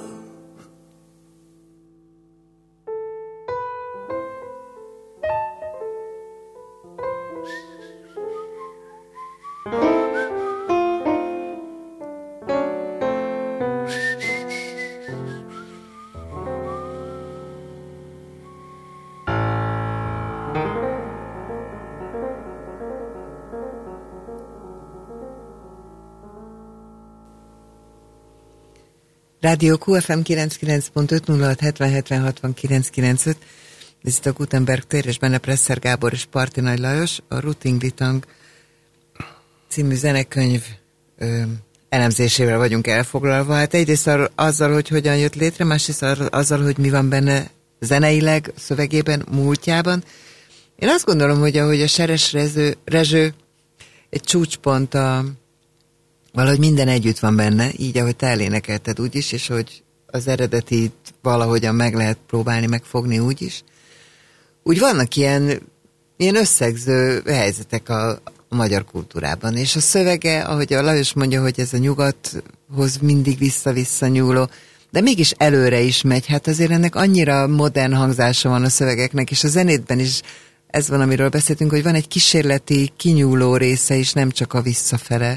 Rádió QFM 99.5 06 70 70 995. Ez itt a Gutenberg tér, és benne Presser Gábor és Parti Nagy Lajos. A Routing Litang című zenekönyv elemzésével vagyunk elfoglalva. Hát egyrészt azzal, hogy hogyan jött létre, másrészt azzal, hogy mi van benne zeneileg, szövegében, múltjában. Én azt gondolom, hogy ahogy a Seres Rezső egy csúcspont, valahogy minden együtt van benne, így ahogy te elénekelted úgyis, és hogy az eredetit valahogyan meg lehet próbálni, megfogni úgyis. Úgy vannak ilyen összegző helyzetek a magyar kultúrában, és a szövege, ahogy a Lajos mondja, hogy ez a nyugathoz mindig vissza-vissza nyúló, de mégis előre is megy, hát azért ennek annyira modern hangzása van a szövegeknek, és a zenétben is ez van, amiről beszéltünk, hogy van egy kísérleti, kinyúló része is, nem csak a visszafele,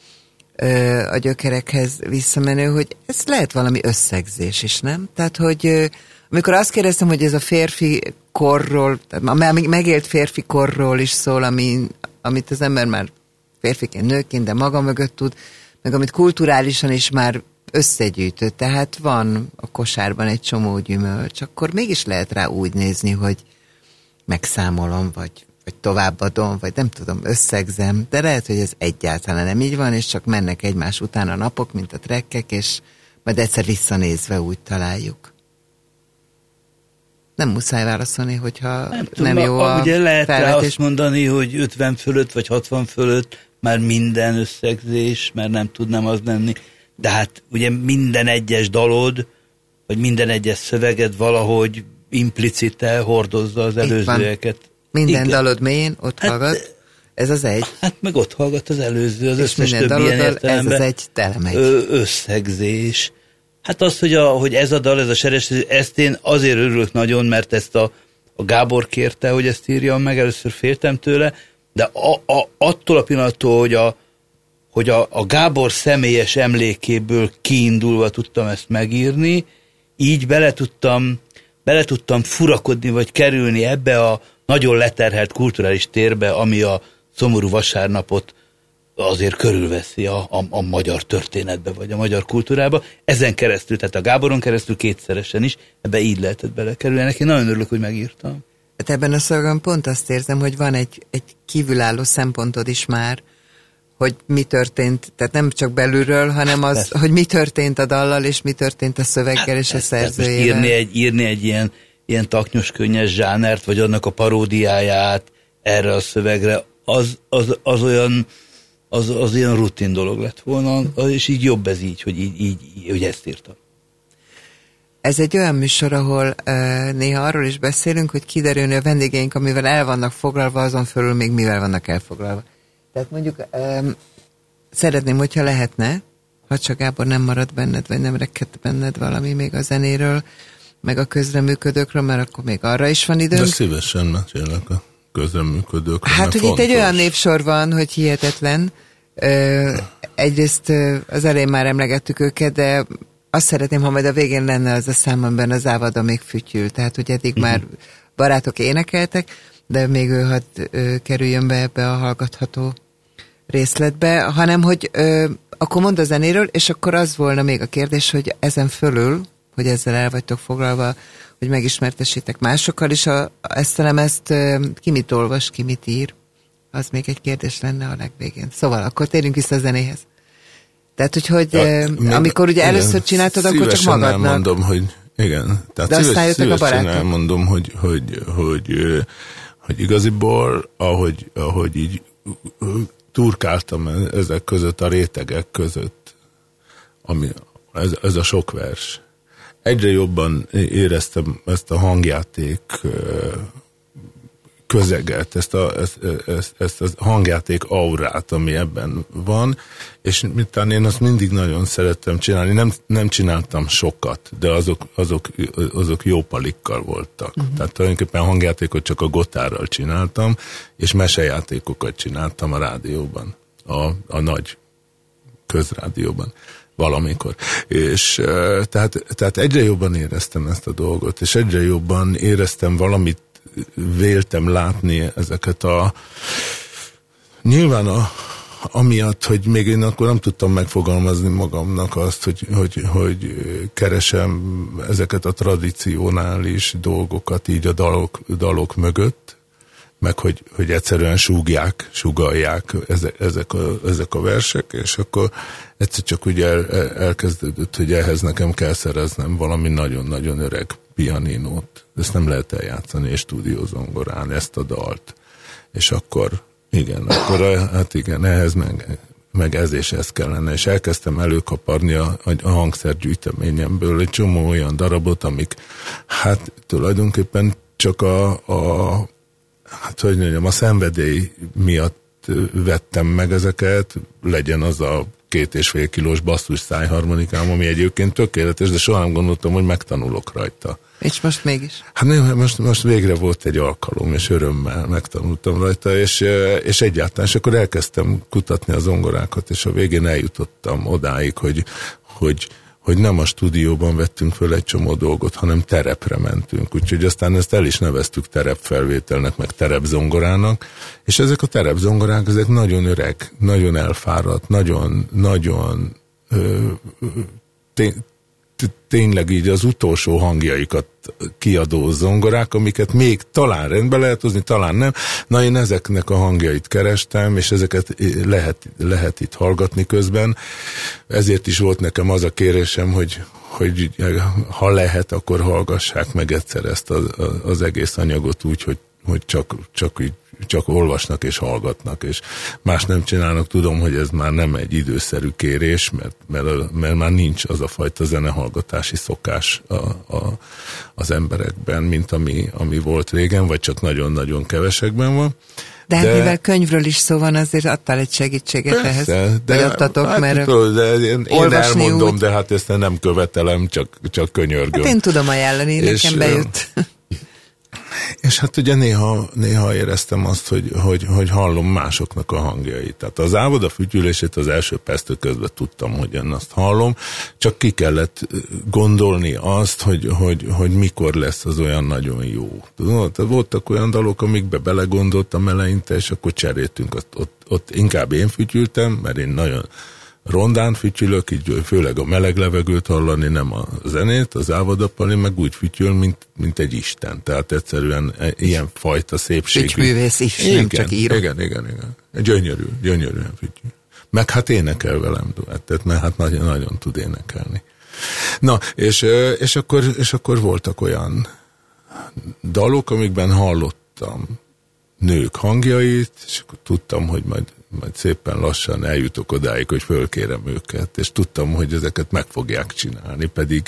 a gyökerekhez visszamenő, hogy ez lehet valami összegzés is, nem? Tehát, hogy amikor azt kérdeztem, hogy ez a férfi korról, megélt férfi korról is szól, amit az ember már férfiként, nőként, de maga mögött tud, meg amit kulturálisan is már összegyűjtött, tehát van a kosárban egy csomó gyümölcs, akkor mégis lehet rá úgy nézni, hogy megszámolom, vagy továbbadom, vagy nem tudom, összegzem, de lehet, hogy ez egyáltalán nem így van, és csak mennek egymás után a napok, mint a trekkek, és majd egyszer visszanézve úgy találjuk. Nem muszáj válaszolni, hogyha nem jó a ugye lehet felvetés. rá azt mondani, hogy 50 fölött, vagy 60 fölött már minden összegzés, mert nem tudnám az lenni, de hát ugye minden egyes dalod, vagy minden egyes szöveged valahogy implicite hordozza az előzőeket. Minden dalod mélyén ott hallgat, ez az egy. Hát meg ott hallgat az előző, az összes többi ilyen értelemben. Ez az egy telemegy. Összegzés. Hát az, hogy ez a dal, ez a Seres, ezt én azért örülök nagyon, mert ezt a Gábor kérte, hogy ezt írjam meg, először féltem tőle, de attól a pillanattól, hogy a Gábor személyes emlékéből kiindulva tudtam ezt megírni, így bele tudtam furakodni, vagy kerülni ebbe a nagyon leterhelt kulturális térbe, ami a szomorú vasárnapot azért körülveszi a magyar történetbe, vagy a magyar kultúrába. Ezen keresztül, tehát a Gáboron keresztül kétszeresen is, ebbe így lehetett belekerülni. Neki nagyon örülök, hogy megírtam. Hát ebben a szövegben pont azt érzem, hogy van egy kívülálló szempontod is már, hogy mi történt, tehát nem csak belülről, hanem az, hogy mi történt a dallal, és mi történt a szöveggel, és a szerzőjével. Írni egy ilyen taknyos könnyes zsánert, vagy annak a paródiáját erre a szövegre, az olyan rutin dolog lett volna, és így jobb ez így, hogy ezt írtam. ez egy olyan műsor, ahol néha arról is beszélünk, hogy kiderülni a vendégeink, amivel el vannak foglalva, azon fölül még mivel vannak elfoglalva. Tehát mondjuk szeretném, hogyha lehetne, ha csak Gábor nem marad benned, vagy nem rekedt benned valami még a zenéről, meg a közreműködőkről, mert akkor még arra is van időnk. De szívesen mesélek a közreműködőkről. Hát, hogy fontos. Itt egy olyan névsor van, hogy hihetetlen. Egyrészt az elején már emlegettük őket, de azt szeretném, ha majd a végén lenne az a számomban az Ávada még fütyül. Tehát, hogy eddig már barátok énekeltek, de még ő hadd kerüljön be ebbe a hallgatható részletbe, hanem, hogy akkor mondd a zenéről, és akkor az volna még a kérdés, hogy ezen fölül, hogy ezzel el vagytok foglalva, hogy megismertessétek másokkal is ezt a lemezt, ki mit olvas, ki mit ír, az még egy kérdés lenne a legvégén. Szóval akkor térjünk vissza a zenéhez. Tehát, hogy amikor ugye először csináltad, akkor csak magadnak. Elmondom, hogy igen. Tehát de aztán jöttek a barátok. Elmondom, hogy igaziból, ahogy így turkáltam ezek között, a rétegek között, ami ez a sok vers. Egyre jobban éreztem ezt a hangjáték közeget, ezt a hangjáték aurát, ami ebben van, és miután én azt mindig nagyon szerettem csinálni, nem csináltam sokat, de azok jó palikkal voltak. Tehát tulajdonképpen hangjátékot csak a gotárral csináltam, és mesejátékokat csináltam a rádióban, a nagy közrádióban valamikor. És tehát egyre jobban éreztem ezt a dolgot, és egyre jobban éreztem valamit, véltem látni ezeket nyilván amiatt, hogy még én akkor nem tudtam megfogalmazni magamnak azt, hogy keresem ezeket a tradicionális dolgokat így a dalok mögött, meg hogy egyszerűen súgalják ezek a versek, és akkor egyszer csak ugye elkezdődött, hogy ehhez nekem kell szereznem valami nagyon-nagyon öreg pianinót. Ezt nem lehet eljátszani és stúdiózongorán, ezt a dalt. És akkor ehhez meg ez és ez kellene. És elkezdtem előkaparni a hangszergyűjteményemből egy csomó olyan darabot, amik hát tulajdonképpen csak a szenvedély miatt vettem meg ezeket, legyen az a 2,5 kilós basszus szájharmonikám, ami egyébként tökéletes, de soha nem gondoltam, hogy megtanulok rajta. És most mégis? Hát most végre volt egy alkalom, és örömmel megtanultam rajta, és egyáltalán, és akkor elkezdtem kutatni a zongorákat, és a végén eljutottam odáig, hogy nem a stúdióban vettünk föl egy csomó dolgot, hanem terepre mentünk. Úgyhogy aztán ezt el is neveztük terepfelvételnek, meg terepzongorának, és ezek a terepzongorák, ezek nagyon öreg, nagyon elfáradt, nagyon tényleg így az utolsó hangjaikat kiadó zongorák, amiket még talán rendbe lehet hozni, talán nem. Na, én ezeknek a hangjait kerestem, és ezeket lehet itt hallgatni közben. Ezért is volt nekem az a kérésem, hogy ha lehet, akkor hallgassák meg egyszer ezt az egész anyagot úgy, hogy csak olvasnak és hallgatnak, és más nem csinálnak. Tudom, hogy ez már nem egy időszerű kérés, mert már nincs az a fajta zenehallgatási szokás az emberekben, mint ami volt régen, vagy csak nagyon-nagyon kevesekben van. De hát mivel könyvről is szó van, azért adtál egy segítséget ehhez. Vagy adtatok, hát, mert én elmondom, úgy. De hát ezt nem követelem, csak könyörgöm. Hát én tudom ajánlani, nekem bejött. És hát ugye néha éreztem azt, hogy hallom másoknak a hangjait. Tehát az Ávada fütyülését az első perctől közben tudtam, hogy én azt hallom, csak ki kellett gondolni azt, hogy mikor lesz az olyan nagyon jó. Tudod? Voltak olyan dalok, amikbe belegondoltam eleinte, és akkor cseréltünk. Ott inkább én fütyültem, mert én nagyon rondán fütyülök, így főleg a meleg levegőt hallani, nem a zenét, az Ávada Pali meg úgy fütyül, mint egy isten. Tehát egyszerűen ilyen fajta szépségű. Fütyművész is, igen, nem csak író. Igen. Gyönyörűen fütyül. Meg hát énekel velem duettet, mert hát nagyon tud énekelni. Na, és akkor voltak olyan dalok, amikben hallottam nők hangjait, és akkor tudtam, hogy majd szépen lassan eljutok odáig, hogy fölkérem őket, és tudtam, hogy ezeket meg fogják csinálni,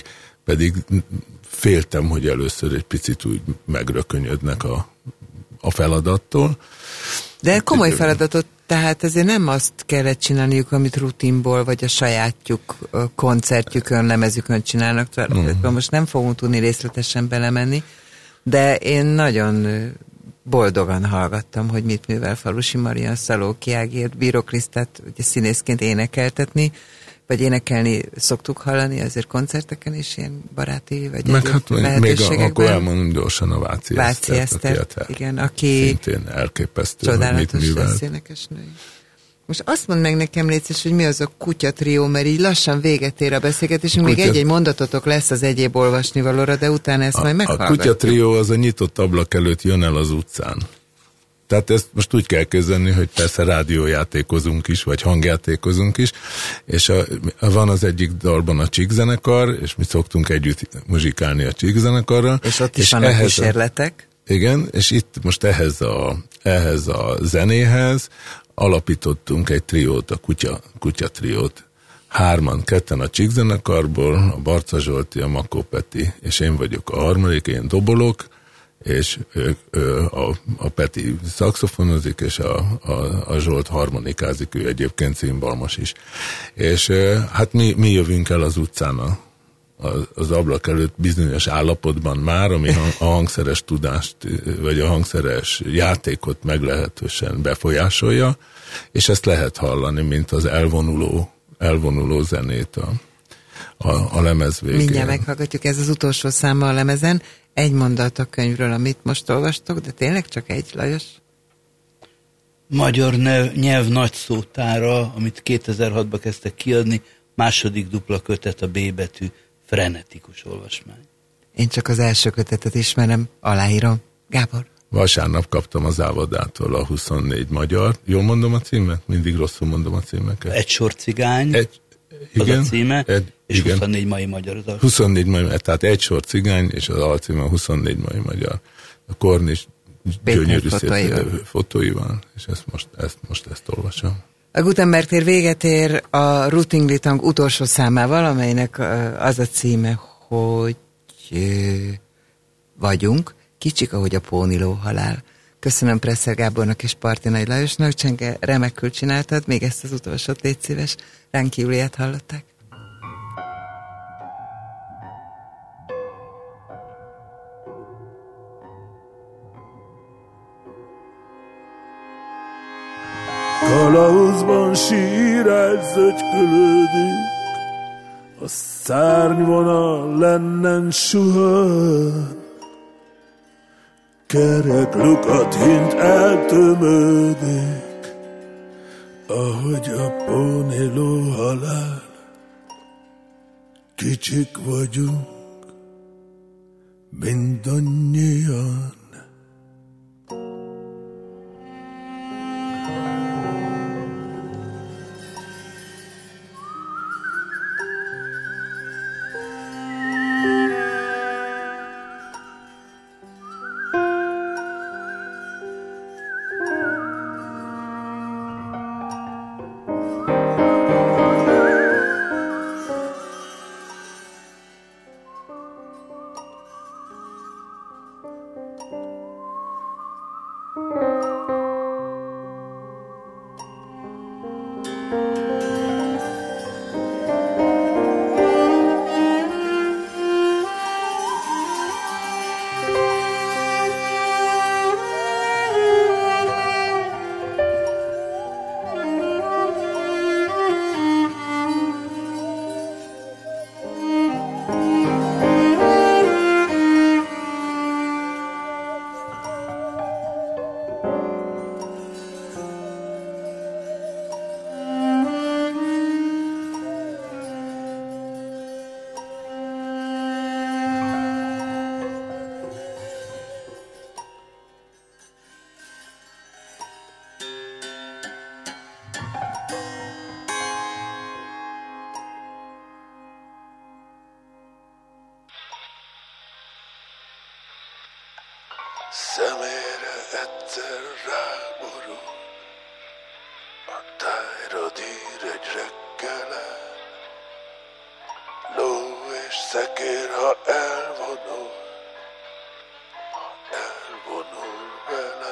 pedig féltem, hogy először egy picit úgy megrökönyödnek a feladattól. De komoly feladatot, tehát ezért nem azt kellett csinálniuk, amit rutinból, vagy a sajátjuk koncertjükön, lemezükön csinálnak. Most nem fogunk tudni részletesen belemenni, de én nagyon boldogan hallgattam, hogy mit művel Falusi Marian, Szalóki Ágért, Bíró Krisztát ugye színészként énekeltetni, vagy énekelni szoktuk hallani, azért koncerteken is ilyen baráti, vagy meg hát még akkor elmondom gyorsan a Váci Esztert, igen, aki szintén elképesztő, hogy mit művelt. Énekesnő. Most azt mondd meg nekem, létszés, hogy mi az a Kutya trió, mert így lassan véget ér a beszélgetésünk, még egy-egy mondatotok lesz az egyéb olvasnivalóra, de utána ezt majd meghallgatjuk. A Kutya trió az a nyitott ablak előtt jön el az utcán. Tehát ezt most úgy kell kezdeni, hogy persze rádiójátékozunk is, vagy hangjátékozunk is, és van az egyik dalban a Csík zenekar, és mi szoktunk együtt muzsikálni a Csík zenekarra. És ott is vannak kísérletek. Igen, és itt most ehhez a zenéhez alapítottunk egy triót, a Kutya triót. 3-an, 2-en a Csík zenekarból, a Barca Zsolti, a Makó Peti, és én vagyok a harmadik, én dobolok, és a Peti szaxofonozik, és a Zsolt harmonikázik, ő egyébként cimbalmos is. És hát mi jövünk el az utcán az ablak előtt bizonyos állapotban már, ami a hangszeres tudást, vagy a hangszeres játékot meglehetősen befolyásolja, és ezt lehet hallani, mint az elvonuló zenét a lemez végén. Mindjárt meghallgatjuk, ez az utolsó száma a lemezen. Egy mondat a könyvről, amit most olvastok, de tényleg csak egy, Lajos? Magyar nyelv nagyszótára, amit 2006-ban kezdtek kiadni, második dupla kötet, a B betű, frenetikus olvasmány. Én csak az első kötetet ismerem, aláírom. Gábor? Vasárnap kaptam az Ávadától a 24 magyar. Jól mondom a címet? Mindig rosszul mondom a címeket. Egy sor cigány, igen, az a címe, és igen. 24 mai magyar. 24 mai, tehát egy sor cigány, és az alcíme 24 mai magyar. A Kornis gyönyörű fotóival, és ezt olvasom. A Gutenberg tér véget ér a Rutinglitang utolsó számával, amelynek az a címe, hogy vagyunk, kicsik, ahogy a póniló halál. Köszönöm Presser Gábornak és Parti Nagy Lajosnak, Csenge, remekül csináltad, még ezt az utolsót légy szíves. Ránki Júliát hallották. Kalauzban sírágy zögykölődik, a szárnyvonal lennen suhan, kerek lukat hint eltömődik, ahogy a póniló halál. Kicsik vagyunk, mindannyian. Szemére egyszer ráborul, a tájra dír egy reggelen, lóvé és szekér, ha elvonul vele.